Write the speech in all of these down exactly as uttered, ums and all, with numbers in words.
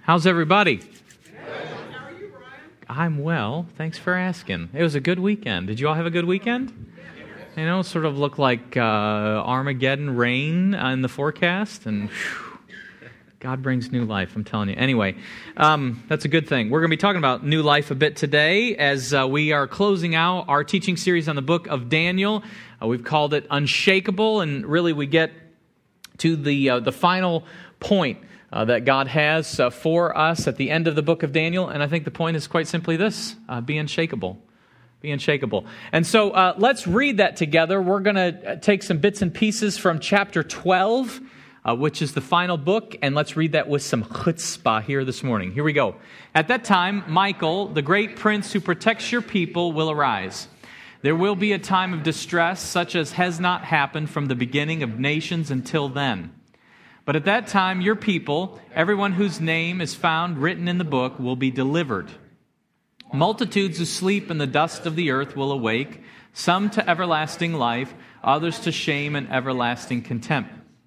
How's everybody? How are you, Brian? I'm well. Thanks for asking. It was a good weekend. Did you all have a good weekend? You know, it sort of looked like uh, Armageddon rain in the forecast, and whew, God brings new life, I'm telling you. Anyway, um, that's a good thing. We're going to be talking about new life a bit today as uh, we are closing out our teaching series on the book of Daniel. Uh, we've called it Unshakable, and really we get to the uh, the final point uh, that God has uh, for us at the end of the book of Daniel, and I think the point is quite simply this, uh, be unshakable. Be unshakable. And so uh, let's read that together. We're going to take some bits and pieces from chapter twelve, uh, which is the final book, and let's read that with some chutzpah here this morning. Here we go. At that time, Michael, the great prince who protects your people, will arise. There will be a time of distress such as has not happened from the beginning of nations until then. But at that time, your people, everyone whose name is found written in the book, will be delivered. Multitudes who sleep in the dust of the earth will awake, some to everlasting life, others to shame and everlasting contempt.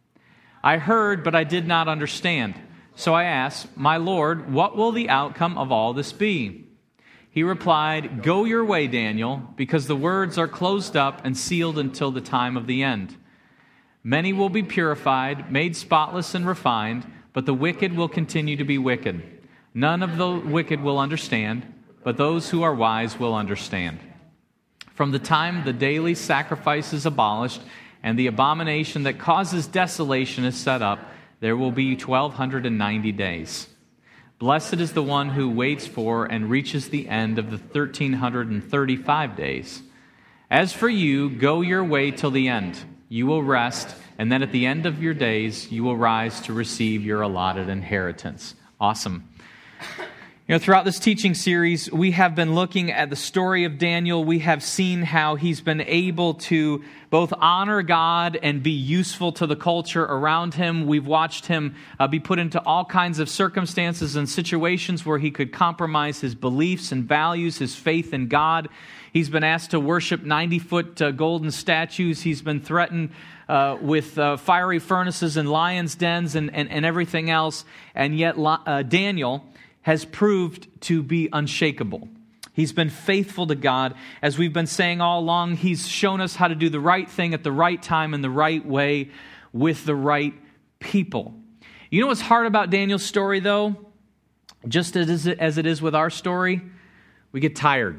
I heard, but I did not understand. So I asked, my Lord, what will the outcome of all this be? He replied, go your way, Daniel, because the words are closed up and sealed until the time of the end. Many will be purified, made spotless and refined, but the wicked will continue to be wicked. None of the wicked will understand, but those who are wise will understand. From the time the daily sacrifice is abolished and the abomination that causes desolation is set up, there will be twelve ninety days. Blessed is the one who waits for and reaches the end of the thirteen thirty-five days. As for you, go your way till the end. You will rest, and then at the end of your days, you will rise to receive your allotted inheritance. Awesome. You know, throughout this teaching series, we have been looking at the story of Daniel. We have seen how he's been able to both honor God and be useful to the culture around him. We've watched him uh, be put into all kinds of circumstances and situations where he could compromise his beliefs and values, his faith in God. He's been asked to worship ninety-foot uh, golden statues. He's been threatened uh, with uh, fiery furnaces and lions' dens and, and, and everything else. And yet uh, Daniel has proved to be unshakable. He's been faithful to God. As we've been saying all along, he's shown us how to do the right thing at the right time in the right way with the right people. You know what's hard about Daniel's story, though? Just as it is with our story, we get tired.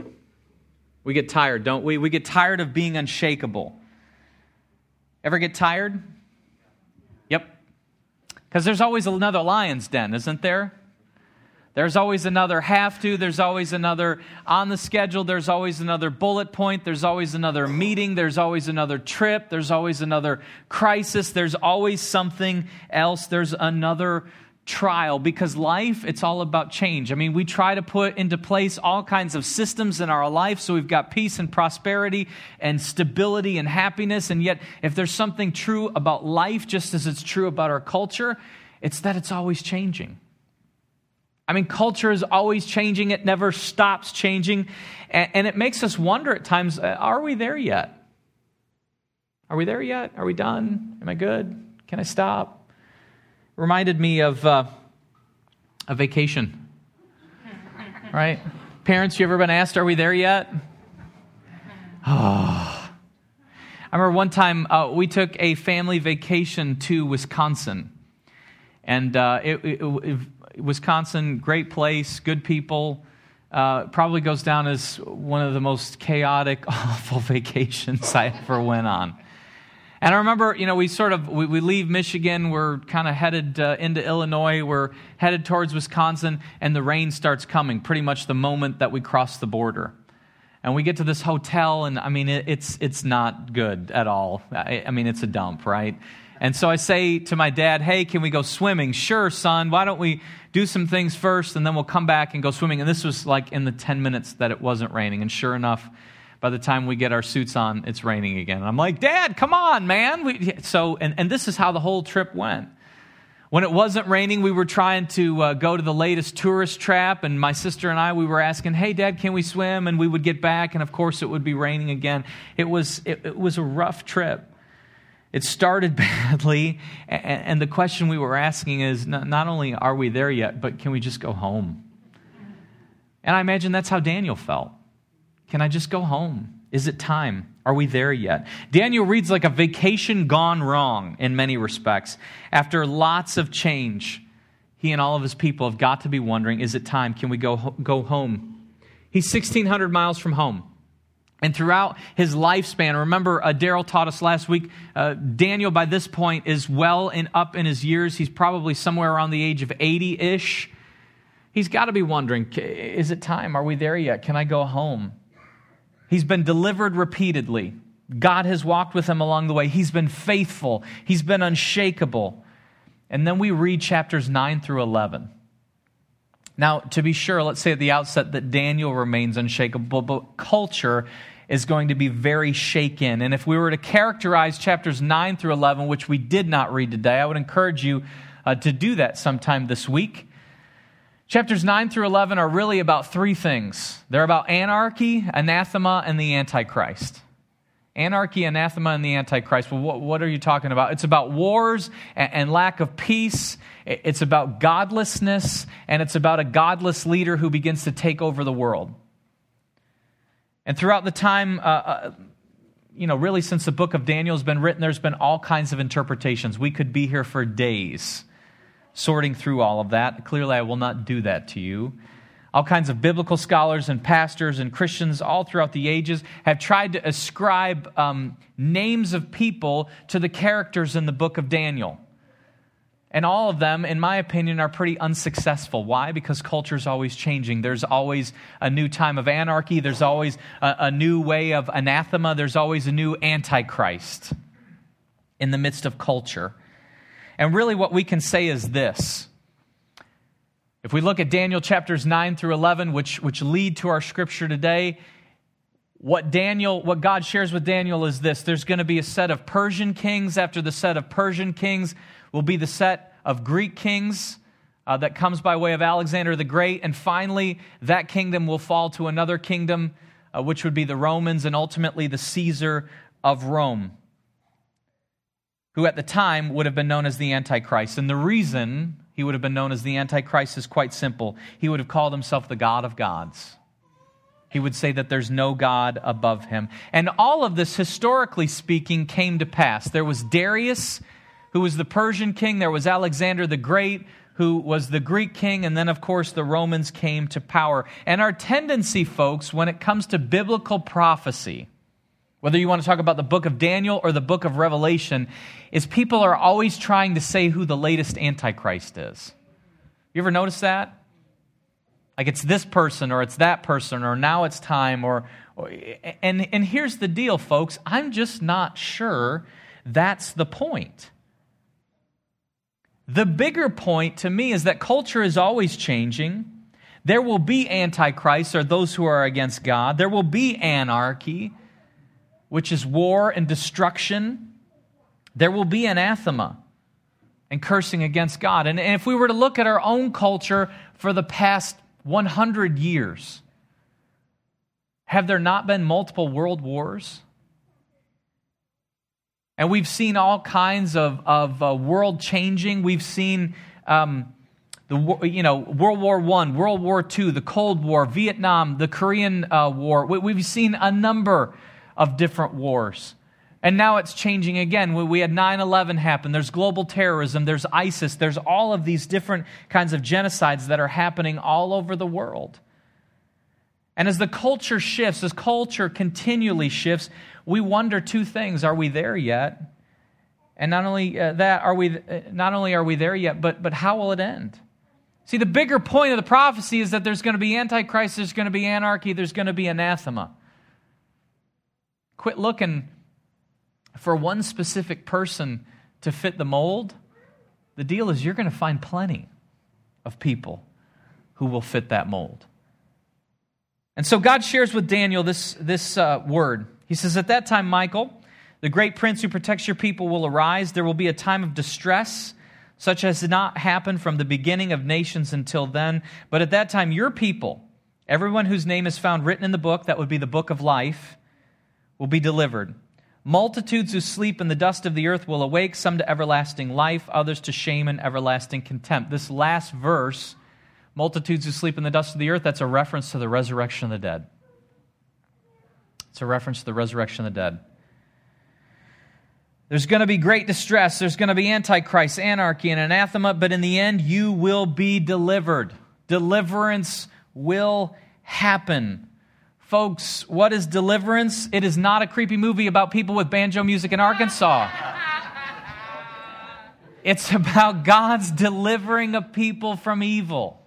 We get tired, don't we? We get tired of being unshakable. Ever get tired? Yep. Because there's always another lion's den, isn't there? There's always another have to, there's always another on the schedule, there's always another bullet point, there's always another meeting, there's always another trip, there's always another crisis, there's always something else, there's another trial, because life, it's all about change. I mean, we try to put into place all kinds of systems in our life so we've got peace and prosperity and stability and happiness, and yet if there's something true about life, just as it's true about our culture, it's that it's always changing. I mean, culture is always changing. It never stops changing. And it makes us wonder at times, are we there yet? Are we there yet? Are we done? Am I good? Can I stop? It reminded me of uh, a vacation, right? Parents, you ever been asked, are we there yet? Oh. I remember one time uh, we took a family vacation to Wisconsin. And uh, it, it, it Wisconsin, great place, good people. Uh, probably goes down as one of the most chaotic, awful vacations I ever went on. And I remember, you know, we sort of, we, we leave Michigan, we're kind of headed uh, into Illinois, we're headed towards Wisconsin, and the rain starts coming pretty much the moment that we cross the border. And we get to this hotel, and I mean, it, it's it's not good at all. I, I mean, it's a dump, right? And so I say to my dad, hey, can we go swimming? Sure, son, why don't we do some things first, and then we'll come back and go swimming. And this was like in the ten minutes that it wasn't raining. And sure enough, by the time we get our suits on, it's raining again. And I'm like, Dad, come on, man. We, so, and, and this is how the whole trip went. When it wasn't raining, we were trying to uh, go to the latest tourist trap, and my sister and I, we were asking, hey, Dad, can we swim? And we would get back, and of course it would be raining again. It was it, it was a rough trip. It started badly, and the question we were asking is not only are we there yet, but can we just go home? And I imagine that's how Daniel felt. Can I just go home? Is it time? Are we there yet? Daniel reads like a vacation gone wrong in many respects. After lots of change, he and all of his people have got to be wondering, is it time? Can we go, go home? He's sixteen hundred miles from home. And throughout his lifespan, remember uh, Daryl taught us last week, uh, Daniel by this point is well and up in his years. He's probably somewhere around the age of eighty-ish. He's got to be wondering, is it time? Are we there yet? Can I go home? He's been delivered repeatedly. God has walked with him along the way. He's been faithful. He's been unshakable. And then we read chapters nine through eleven. Now, to be sure, let's say at the outset that Daniel remains unshakable, but culture is going to be very shaken. And if we were to characterize chapters nine through eleven, which we did not read today, I would encourage you uh, to do that sometime this week. Chapters nine through eleven are really about three things. They're about anarchy, anathema, and the Antichrist. Anarchy, anathema, and the Antichrist. Well, what, what are you talking about? It's about wars and, and lack of peace. It's about godlessness, and it's about a godless leader who begins to take over the world. And throughout the time, uh, uh, you know, really since the book of Daniel has been written, there's been all kinds of interpretations. We could be here for days sorting through all of that. Clearly, I will not do that to you. All kinds of biblical scholars and pastors and Christians all throughout the ages have tried to ascribe um, names of people to the characters in the book of Daniel. And all of them, in my opinion, are pretty unsuccessful. Why? Because culture is always changing. There's always a new time of anarchy. There's always a, a new way of anathema. There's always a new Antichrist in the midst of culture. And really what we can say is this. If we look at Daniel chapters nine through eleven, which, which lead to our scripture today, what Daniel, what God shares with Daniel is this. There's going to be a set of Persian kings. After the set of Persian kings will be the set of Greek kings uh, that comes by way of Alexander the Great. And finally, that kingdom will fall to another kingdom, uh, which would be the Romans, and ultimately the Caesar of Rome, who at the time would have been known as the Antichrist. And the reason he would have been known as the Antichrist is quite simple. He would have called himself the God of gods. He would say that there's no God above him. And all of this, historically speaking, came to pass. There was Darius, who was the Persian king. There was Alexander the Great, who was the Greek king. And then, of course, the Romans came to power. And our tendency, folks, when it comes to biblical prophecy, whether you want to talk about the book of Daniel or the book of Revelation, is people are always trying to say who the latest Antichrist is. You ever notice that? Like it's this person or it's that person or now it's time or, or and, and here's the deal, folks. I'm just not sure that's the point. The bigger point to me is that culture is always changing. There will be antichrists or those who are against God. There will be anarchy, which is war and destruction. There will be anathema and cursing against God. And, and if we were to look at our own culture for the past one hundred years, have there not been multiple world wars? And we've seen all kinds of, of uh, world changing. We've seen um, the you know World War One, World War Two, the Cold War, Vietnam, the Korean uh, War. We, we've seen a number of different wars. And now it's changing again. We had nine eleven happen. There's global terrorism. There's ISIS. There's all of these different kinds of genocides that are happening all over the world. And as the culture shifts, as culture continually shifts, we wonder two things. Are we there yet? And not only uh, that, are we uh, not only are we there yet, but, but how will it end? See, the bigger point of the prophecy is that there's going to be Antichrist, there's going to be anarchy, there's going to be anathema. Quit looking for one specific person to fit the mold. The deal is you're going to find plenty of people who will fit that mold. And so God shares with Daniel this, this uh, word. He says, at that time, Michael, the great prince who protects your people, will arise. There will be a time of distress, such as did not happen from the beginning of nations until then. But at that time, your people, everyone whose name is found written in the book, that would be the book of life, will be delivered. Multitudes who sleep in the dust of the earth will awake, some to everlasting life, others to shame and everlasting contempt. This last verse, multitudes who sleep in the dust of the earth, that's a reference to the resurrection of the dead. It's a reference to the resurrection of the dead. There's going to be great distress. There's going to be antichrist, anarchy, and anathema, but in the end, you will be delivered. Deliverance will happen. Folks, what is deliverance? It is not a creepy movie about people with banjo music in Arkansas. It's about God's delivering a people from evil.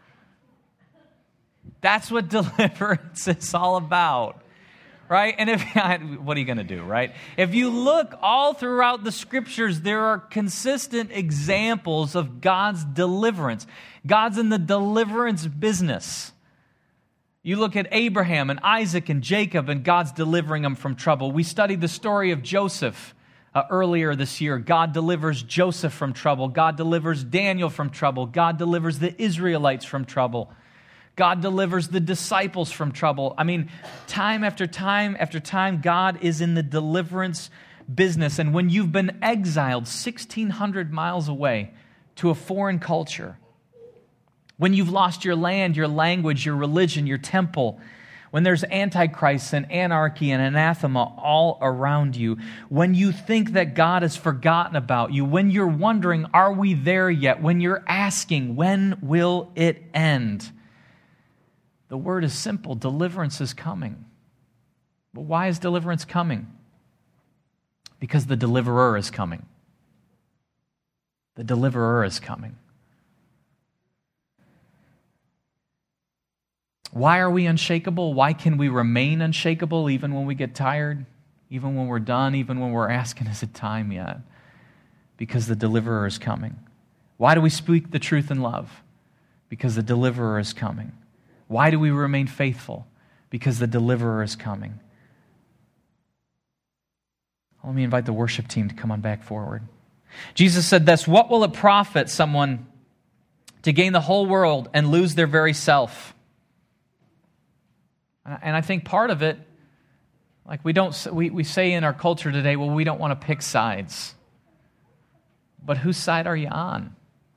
That's what deliverance is all about. Right? And if what are you going to do, right? If you look all throughout the Scriptures, there are consistent examples of God's deliverance. God's in the deliverance business. You look at Abraham and Isaac and Jacob, and God's delivering them from trouble. We studied the story of Joseph uh, earlier this year. God delivers Joseph from trouble. God delivers Daniel from trouble. God delivers the Israelites from trouble. God delivers the disciples from trouble. I mean, time after time after time, God is in the deliverance business. And when you've been exiled sixteen hundred miles away to a foreign culture, when you've lost your land, your language, your religion, your temple, when there's antichrist and anarchy and anathema all around you, when you think that God has forgotten about you, when you're wondering, are we there yet? When you're asking, when will it end? The word is simple. Deliverance is coming. But why is deliverance coming? Because the deliverer is coming. The deliverer is coming. Why are we unshakable? Why can we remain unshakable even when we get tired? Even when we're done? Even when we're asking, is it time yet? Because the deliverer is coming. Why do we speak the truth in love? Because the deliverer is coming. Why do we remain faithful? Because the deliverer is coming. Let me invite the worship team to come on back forward. Jesus said this, what will it profit someone to gain the whole world and lose their very self? And I think part of it, like we don't, we, we say in our culture today, well, we don't want to pick sides. But whose side are you on?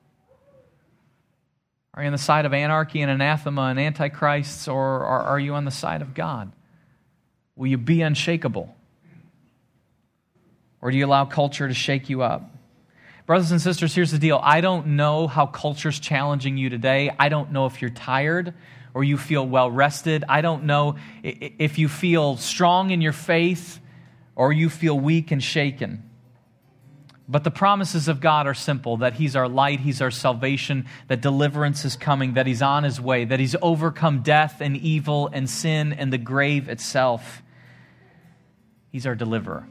Are you on the side of anarchy and anathema and antichrists, or are you on the side of God? Will you be unshakable? Or do you allow culture to shake you up? Brothers and sisters, here's the deal. I don't know how culture's challenging you today. I don't know if you're tired or you feel well rested. I don't know if you feel strong in your faith or you feel weak and shaken. But the promises of God are simple, that He's our light, He's our salvation, that deliverance is coming, that He's on His way, that He's overcome death and evil and sin and the grave itself. He's our deliverer.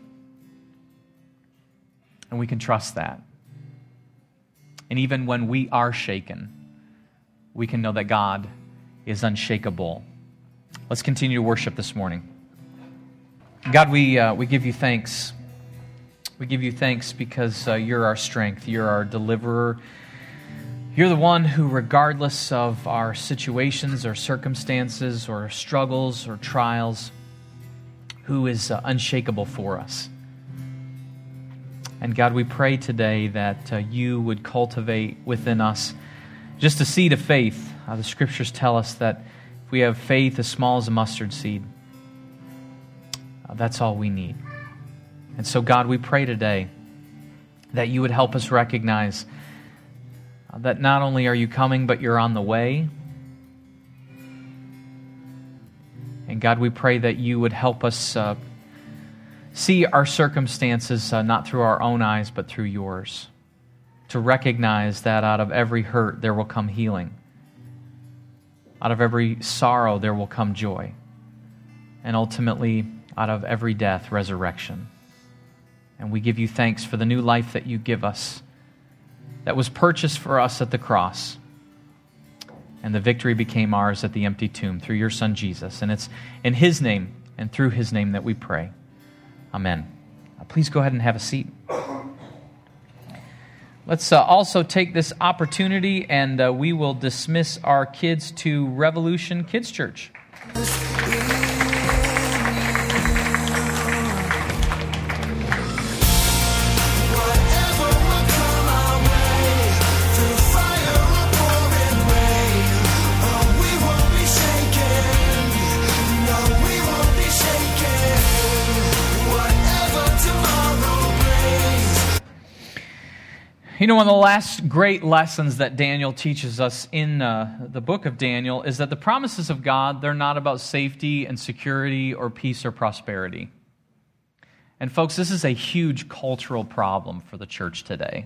And we can trust that. And even when we are shaken, we can know that God is unshakable. Let's continue to worship this morning. God, we uh, we give you thanks. We give you thanks because uh, you're our strength. You're our deliverer. You're the one who, regardless of our situations or circumstances or struggles or trials, who is uh, unshakable for us. And God, we pray today that uh, you would cultivate within us just a seed of faith. Uh, the Scriptures tell us that if we have faith as small as a mustard seed, uh, that's all we need. And so, God, we pray today that you would help us recognize uh, that not only are you coming, but you're on the way. And God, we pray that you would help us uh, see our circumstances uh, not through our own eyes, but through yours. To recognize that out of every hurt, there will come healing. Out of every sorrow, there will come joy. And ultimately, out of every death, resurrection. And we give you thanks for the new life that you give us, that was purchased for us at the cross. And the victory became ours at the empty tomb through your Son, Jesus. And it's in His name and through His name that we pray. Amen. Uh, please go ahead and have a seat. Let's uh, also take this opportunity and uh, we will dismiss our kids to Revolution Kids Church. You know, one of the last great lessons that Daniel teaches us in uh, the book of Daniel is that the promises of God, they're not about safety and security or peace or prosperity. And folks, this is a huge cultural problem for the church today.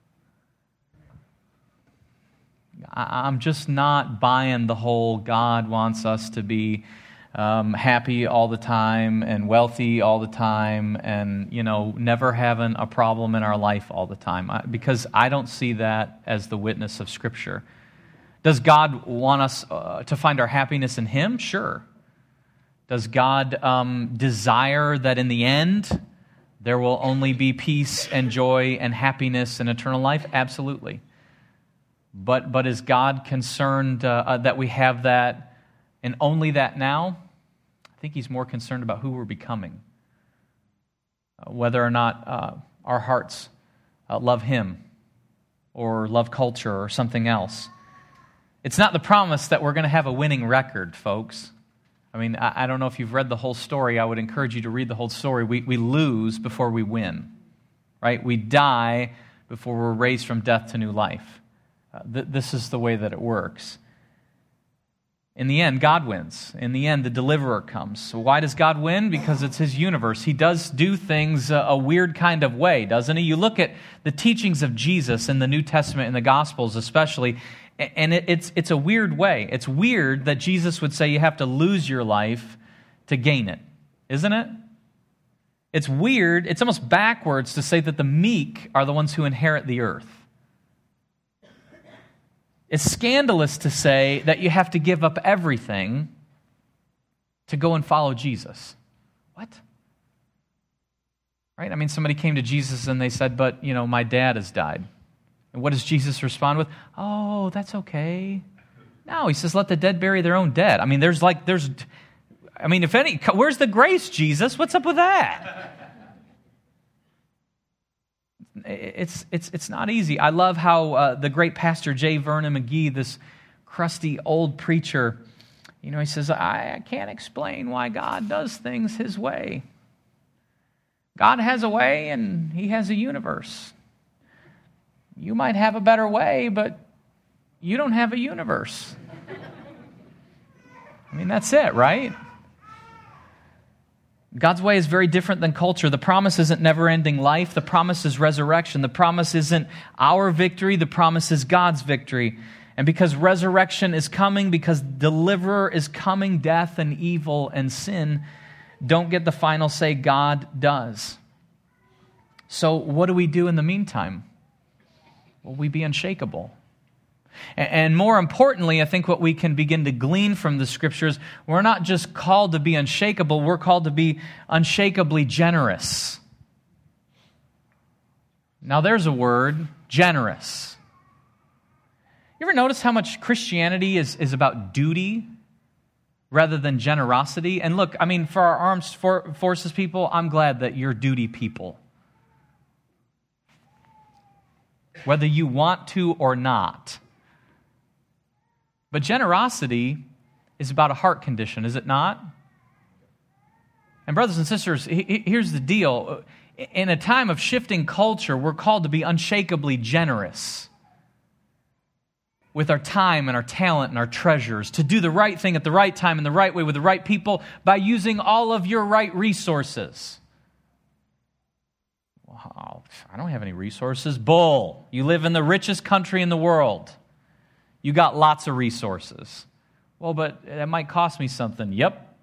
I- I'm just not buying the whole God wants us to be Um, happy all the time and wealthy all the time and, you know, never having a problem in our life all the time, I, because I don't see that as the witness of Scripture. Does God want us uh, to find our happiness in Him? Sure. Does God um, desire that in the end there will only be peace and joy and happiness and eternal life? Absolutely. But, but is God concerned uh, uh, that we have that and only that now? I think He's more concerned about who we're becoming, uh, whether or not uh, our hearts uh, love Him or love culture or something else. It's not the promise that we're going to have a winning record, folks. I mean, I, I don't know if you've read the whole story. I would encourage you to read the whole story. We, we lose before we win, right? We die before we're raised from death to new life. Uh, th- this is the way that it works. In the end, God wins. In the end, the deliverer comes. So why does God win? Because it's His universe. He does do things a, a weird kind of way, doesn't He? You look at the teachings of Jesus in the New Testament and the Gospels especially, and it, it's, it's a weird way. It's weird that Jesus would say you have to lose your life to gain it, isn't it? It's weird. It's almost backwards to say that the meek are the ones who inherit the earth. It's scandalous to say that you have to give up everything to go and follow Jesus. What? Right? I mean, somebody came to Jesus and they said, but, you know, my dad has died. And what does Jesus respond with? Oh, that's okay. No, He says, let the dead bury their own dead. I mean, there's like, there's, I mean, if any, where's the grace, Jesus? What's up with that? It's it's it's not easy. I love how uh, the great pastor J. Vernon McGee, this crusty old preacher, you know, he says, I, I can't explain why God does things His way. God has a way and He has a universe. You might have a better way, but you don't have a universe. I mean, that's it, right? God's way is very different than culture. The promise isn't never-ending life. The promise is resurrection. The promise isn't our victory. The promise is God's victory. And because resurrection is coming, because deliverer is coming, death and evil and sin don't get the final say. God does. So what do we do in the meantime? Well, we be unshakable. And more importantly, I think what we can begin to glean from the Scriptures, we're not just called to be unshakable, we're called to be unshakably generous. Now there's a word, generous. You ever notice how much Christianity is, is about duty rather than generosity? And look, I mean, for our armed for, forces people, I'm glad that you're duty people. Whether you want to or not. But generosity is about a heart condition, is it not? And brothers and sisters, here's the deal. In a time of shifting culture, we're called to be unshakably generous with our time and our talent and our treasures, to do the right thing at the right time in the right way with the right people by using all of your right resources. Wow, I don't have any resources. Bull. You live in the richest country in the world. You got lots of resources. Well, but that might cost me something. Yep.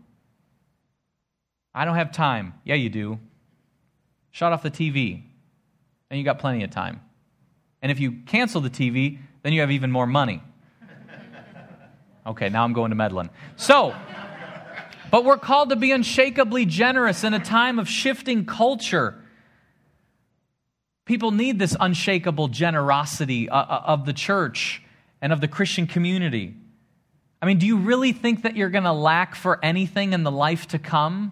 I don't have time. Yeah, you do. Shut off the T V, and you got plenty of time. And if you cancel the T V, then you have even more money. Okay, now I'm going to meddling. So, but we're called to be unshakably generous in a time of shifting culture. People need this unshakable generosity of the church and of the Christian community. I mean, do you really think that you're going to lack for anything in the life to come?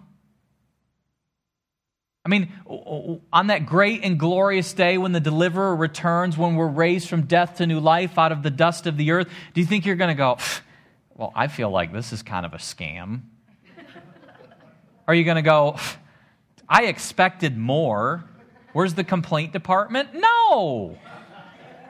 I mean, on that great and glorious day when the deliverer returns, when we're raised from death to new life out of the dust of the earth, do you think you're going to go, well, I feel like this is kind of a scam? Are you going to go, I expected more. Where's the complaint department? No.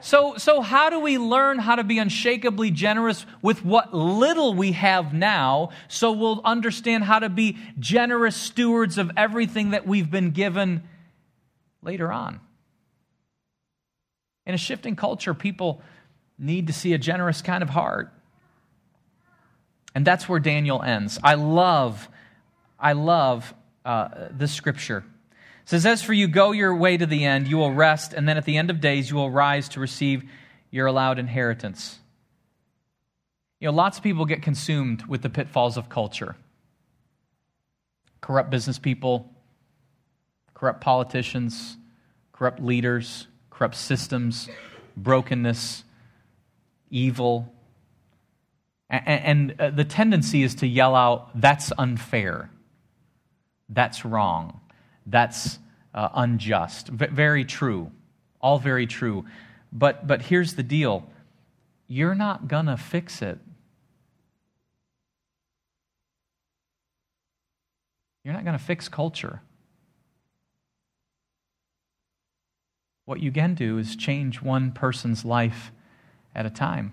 So, so how do we learn how to be unshakably generous with what little we have now, so we'll understand how to be generous stewards of everything that we've been given later on? In a shifting culture, people need to see a generous kind of heart. And that's where Daniel ends. I love, I love uh, this scripture. It says, as for you, go your way to the end, you will rest, and then at the end of days you will rise to receive your allowed inheritance. You know, lots of people get consumed with the pitfalls of culture. Corrupt business people, corrupt politicians, corrupt leaders, corrupt systems, brokenness, evil. And, and the tendency is to yell out, that's unfair, that's wrong. That's uh, unjust. V- very true. All very true. But but here's the deal. You're not going to fix it. You're not going to fix culture. What you can do is change one person's life at a time.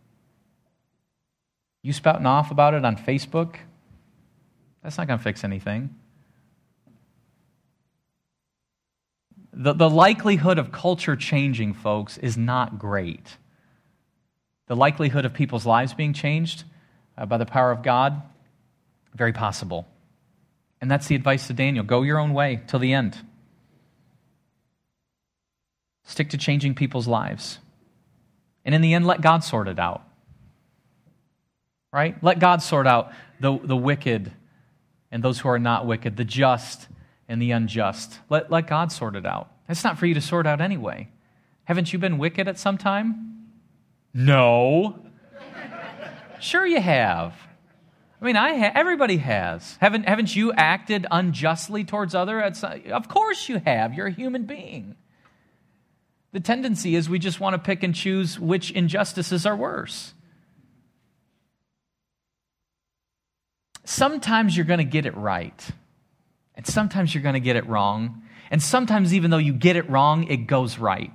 You spouting off about it on Facebook, that's not going to fix anything. The, the likelihood of culture changing, folks, is not great. The likelihood of people's lives being changed uh, by the power of God, very possible. And that's the advice to Daniel. Go your own way till the end. Stick to changing people's lives. And in the end, let God sort it out. Right? Let God sort out the, the wicked and those who are not wicked, the just and the unjust. Let, let God sort it out. It's not for you to sort out anyway. Haven't you been wicked at some time? No. Sure you have. I mean, I ha- everybody has. Haven't, haven't you acted unjustly towards others? Of course you have. You're a human being. The tendency is we just want to pick and choose which injustices are worse. Sometimes you're going to get it right. And sometimes you're going to get it wrong. And sometimes even though you get it wrong, it goes right.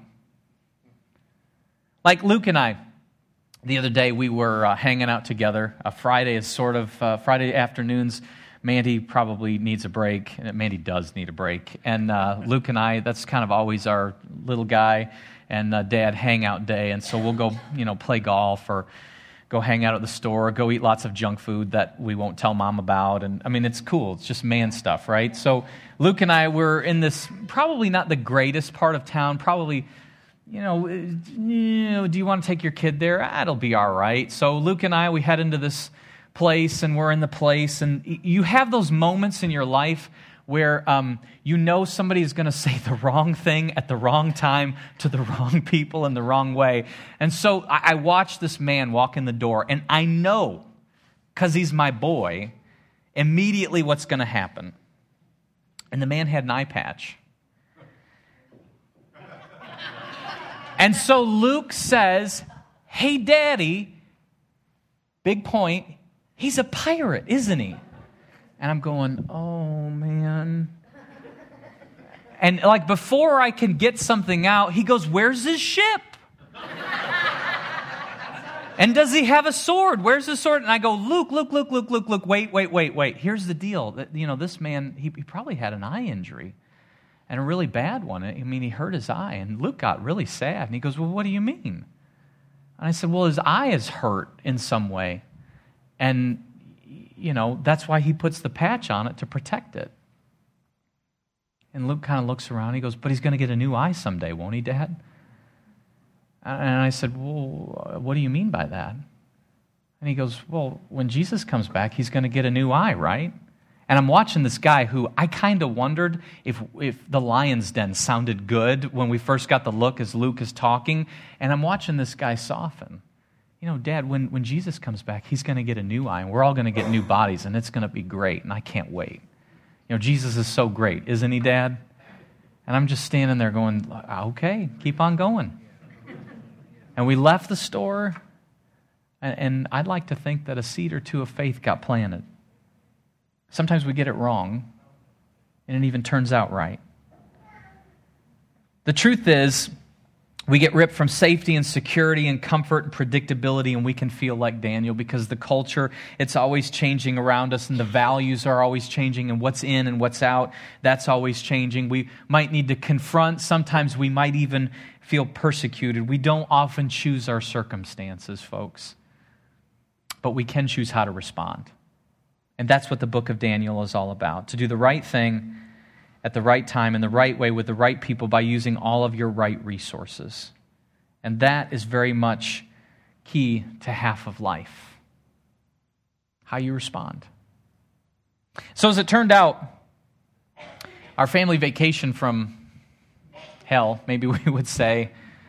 Like Luke and I, the other day we were uh, hanging out together. Uh, Friday is sort of, uh, Friday afternoons, Mandy probably needs a break. And Mandy does need a break. And uh, Luke and I, that's kind of always our little guy and uh, dad hangout day. And so we'll go, you know, play golf or go hang out at the store, go eat lots of junk food that we won't tell mom about. And I mean, it's cool. It's just man stuff, right? So Luke and I were in this probably not the greatest part of town, probably, you know, you know, do you want to take your kid there? Ah, it'll be all right. So Luke and I, we head into this place and we're in the place. And you have those moments in your life where um, you know somebody is going to say the wrong thing at the wrong time to the wrong people in the wrong way. And so I, I watch this man walk in the door, and I know, because he's my boy, immediately what's going to happen. And the man had an eye patch. And so Luke says, hey, Daddy, big point, he's a pirate, isn't he? And I'm going, oh, man. And like before I can get something out, he goes, where's his ship? And does he have a sword? Where's his sword? And I go, Luke, Luke, Luke, Luke, Luke, Luke, wait, wait, wait, wait. Here's the deal. You know, this man, he, he probably had an eye injury and a really bad one. I mean, he hurt his eye. And Luke got really sad. And he goes, well, what do you mean? And I said, well, his eye is hurt in some way. And you know, that's why he puts the patch on it to protect it. And Luke kind of looks around. He goes, but he's going to get a new eye someday, won't he, Dad? And I said, well, what do you mean by that? And he goes, well, when Jesus comes back, he's going to get a new eye, right? And I'm watching this guy who I kind of wondered if, if the Lion's Den sounded good when we first got the look as Luke is talking. And I'm watching this guy soften. You know, Dad, when, when Jesus comes back, he's going to get a new eye, and we're all going to get new bodies, and it's going to be great, and I can't wait. You know, Jesus is so great, isn't he, Dad? And I'm just standing there going, okay, keep on going. And we left the store, and, and I'd like to think that a seed or two of faith got planted. Sometimes we get it wrong, and it even turns out right. The truth is, We get ripped from safety and security and comfort and predictability, and we can feel like Daniel because the culture, it's always changing around us, and the values are always changing, and what's in and what's out, that's always changing. We might need to confront. Sometimes we might even feel persecuted. We don't often choose our circumstances, folks, but we can choose how to respond. And that's what the book of Daniel is all about, to do the right thing at the right time, in the right way, with the right people, by using all of your right resources. And that is very much key to half of life, how you respond. So as it turned out, our family vacation from hell, maybe we would say,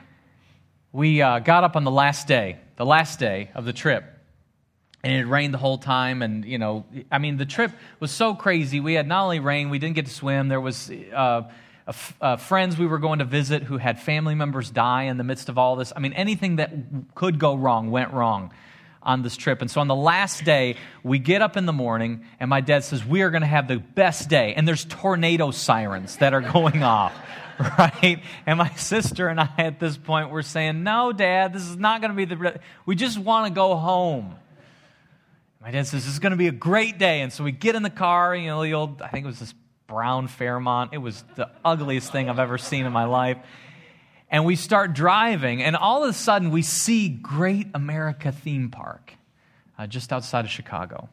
we uh, got up on the last day, the last day of the trip. And it rained the whole time, and, you know, I mean, the trip was so crazy. We had not only rain, we didn't get to swim. There was uh, a, uh, friends we were going to visit who had family members die in the midst of all this. I mean, anything that could go wrong went wrong on this trip. And so on the last day, we get up in the morning, and my dad says, we are going to have the best day. And there's tornado sirens that are going off, right? And my sister and I at this point were saying, no, Dad, this is not going to be the... We just want to go home. My dad says, this is going to be a great day. And so we get in the car, you know, the old, I think it was this brown Fairmont. It was the ugliest thing I've ever seen in my life. And we start driving, and all of a sudden we see Great America Theme Park uh, just outside of Chicago.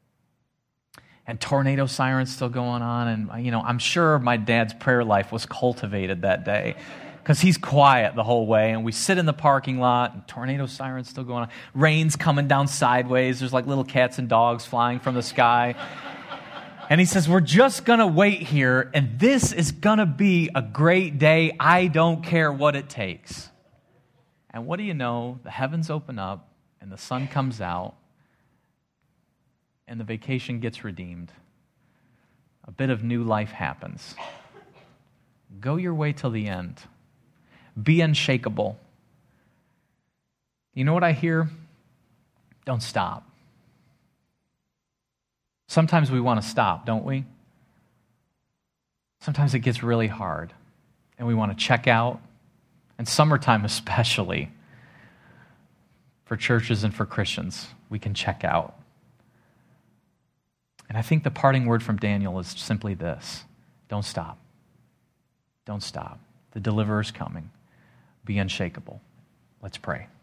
And tornado sirens still going on. And, you know, I'm sure my dad's prayer life was cultivated that day, because he's quiet the whole way, and we sit in the parking lot, and tornado sirens still going on. Rain's coming down sideways. There's like little cats and dogs flying from the sky. And he says, we're just going to wait here, and this is going to be a great day. I don't care what it takes. And what do you know? The heavens open up, and the sun comes out, and the vacation gets redeemed. A bit of new life happens. Go your way till the end. Be unshakable. You know what I hear? Don't stop. Sometimes we want to stop, don't we? Sometimes it gets really hard, and we want to check out. And summertime especially, for churches and for Christians, we can check out. And I think the parting word from Daniel is simply this: don't stop. Don't stop. The deliverer is coming. Be unshakable. Let's pray.